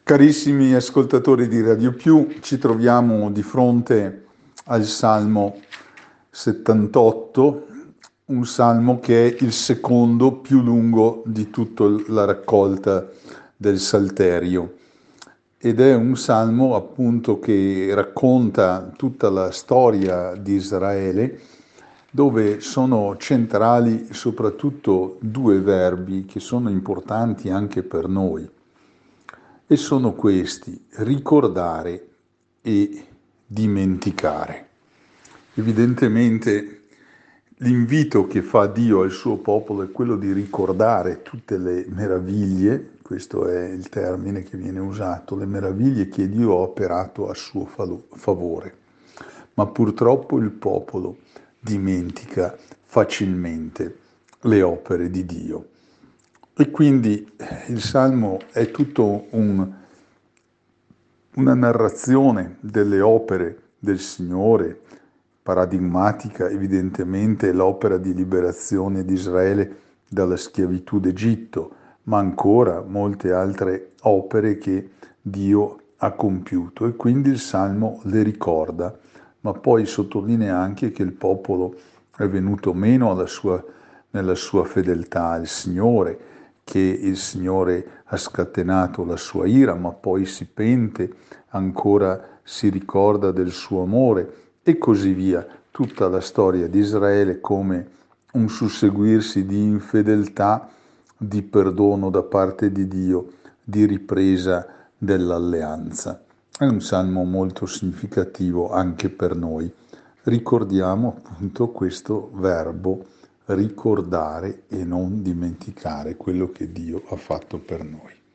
Carissimi ascoltatori di Radio Più, ci troviamo di fronte al Salmo 78, un salmo che è il secondo più lungo di tutta la raccolta del Salterio. Ed è un salmo appunto che racconta tutta la storia di Israele, dove sono centrali soprattutto due verbi che sono importanti anche per noi. E sono questi: ricordare e dimenticare. Evidentemente l'invito che fa Dio al suo popolo è quello di ricordare tutte le meraviglie, questo è il termine che viene usato, le meraviglie che Dio ha operato a suo favore. Ma purtroppo il popolo dimentica facilmente le opere di Dio. E quindi il Salmo è tutto una narrazione delle opere del Signore, paradigmatica evidentemente l'opera di liberazione di Israele dalla schiavitù d'Egitto, ma ancora molte altre opere che Dio ha compiuto. E quindi il Salmo le ricorda, ma poi sottolinea anche che il popolo è venuto meno nella sua fedeltà al Signore, che il Signore ha scatenato la sua ira, ma poi si pente, ancora si ricorda del suo amore e così via. Tutta la storia di Israele come un susseguirsi di infedeltà, di perdono da parte di Dio, di ripresa dell'alleanza. È un salmo molto significativo anche per noi. Ricordiamo appunto questo verbo ricordare e non dimenticare quello che Dio ha fatto per noi.